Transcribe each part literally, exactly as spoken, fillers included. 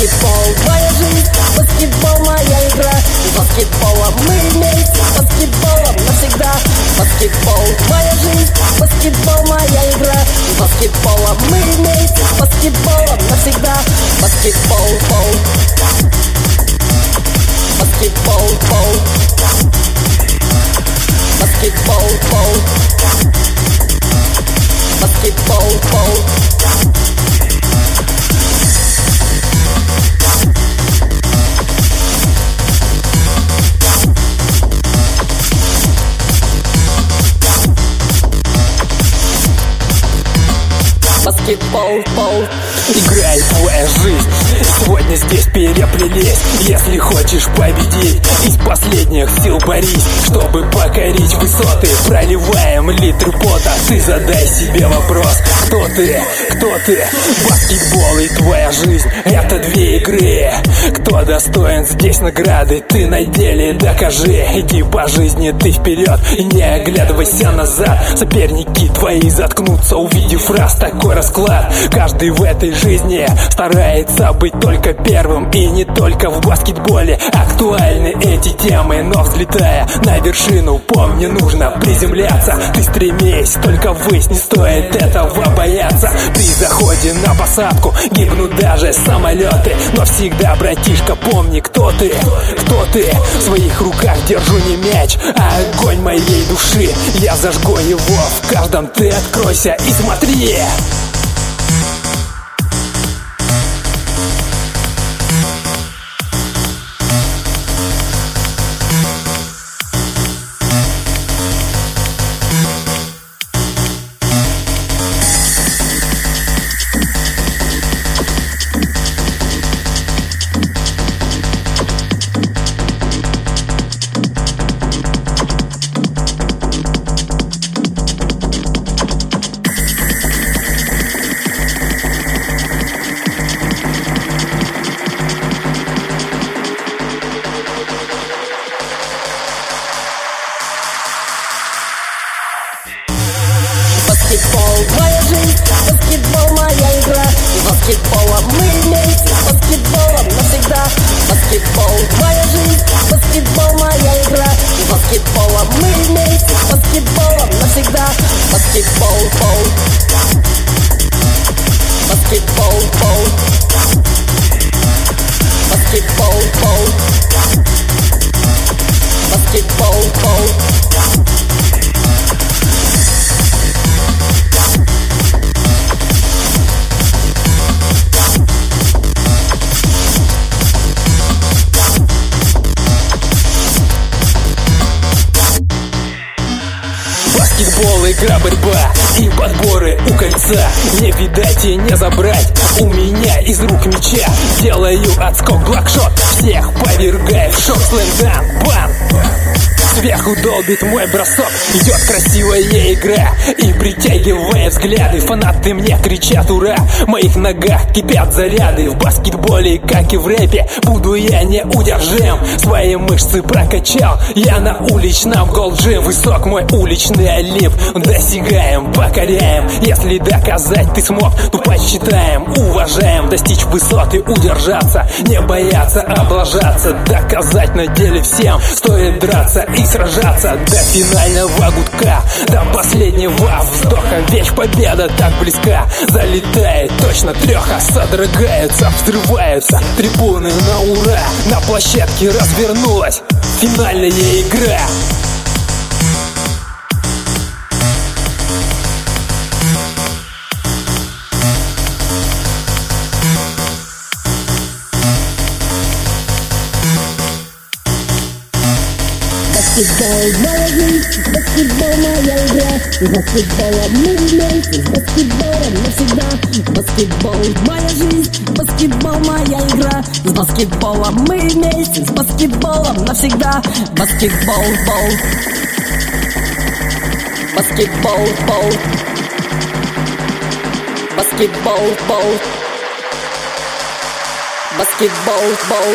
Баскетбол моя жизнь, баскетбол моя игра. С баскетболом мы вместе, с баскетболом навсегда. Баскетбол моя жизнь, баскетбол моя игра. С баскетболом мы вместе, с баскетболом навсегда. Баскетбол, бол. Баскетбол, бол. Баскетбол, бол. Баскетбол, бол. Баскетбол, бол. Играет твоя жизнь, сегодня здесь переплелись. Если хочешь победить, из последних сил борись, чтобы покорить высоты. Проливаем литры пота, ты задай себе вопрос: кто ты, кто ты? Баскетбол и твоя жизнь — это две игры. Кто достоин здесь награды, ты на деле докажи. Иди по жизни ты вперед и не оглядывайся назад. Соперники твои заткнутся, увидев раз такой расклад. Каждый в этой жизни старается быть только первым, и не только в баскетболе актуальны эти темы. Но взлетая на вершину, помни, нужно приземляться. Ты стремись только ввысь, не стоит этого бояться. При заходе на посадку гибнут даже самолеты, но всегда, братишка, помни, кто ты, кто ты. В своих руках держу не мяч, а огонь моей души. Я зажгу его в каждом, ты откройся и смотри. Баскетбол моя жизнь, баскетбол моя игра. С баскетболом мы вместе, с баскетболом навсегда. Баскетбол моя жизнь, баскетбол моя игра. С баскетболом мы вместе, с баскетболом навсегда. Баскетбол, бол. Баскетбол, бол. Баскетбол, бол. Баскетбол, бол. Баскетбол, игра, борьба и подборы у кольца. Не видать и не забрать у меня из рук мяча. Делаю отскок, блокшот, всех повергаю в шок. Слэм-дан, бан. Сверху долбит мой бросок. Идет красивая игра и притягивая взгляды. Фанаты мне кричат ура, в моих ногах кипят заряды. В баскетболе, как и в рэпе, буду я неудержим. Свои мышцы прокачал я на уличном голджим. Высок мой уличный олимп, достигаем, покоряем. Если доказать ты смог, то почитаем, уважаем. Достичь высоты, удержаться, не бояться облажаться. Доказать на деле всем стоит драться и сражаться до финального гудка, до последнего вздоха. Вечь победа так близка, залетает точно треха. Содрогаются, взрываются трибуны на ура. На площадке развернулась финальная игра. Баскетбол моя жизнь, баскетбол моя игра. С баскетболом мы вместе, с баскетболом навсегда. Баскетбол моя жизнь, баскетбол моя игра. С баскетболом мы вместе, с баскетболом навсегда. Баскетбол, бол. Баскетбол, бол. Баскетбол, бол. Баскетбол, бол.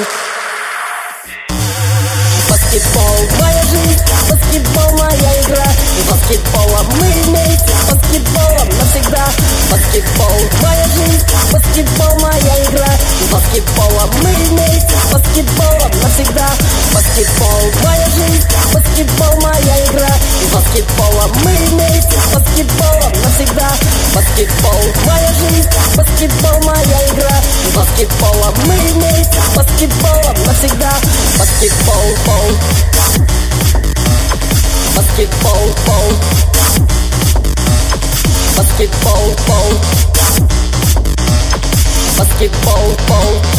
Баскетбол моя жизнь, баскетбол моя игра. С баскетболом мы вместе, с баскетболом навсегда. Баскетбол моя жизнь, баскетбол моя игра. Баскетболом мы вместе, баскетболом навсегда. Баскетбол моя жизнь, баскетбол моя игра. Баскетболом мы вместе, баскетболом навсегда. Баскетбол моя жизнь, баскетбол моя игра. Баскетболом мы вместе, баскетболом навсегда. Баскетбол, бол. Баскетбол, бол. Баскетбол, бол. Баскетбол, бол.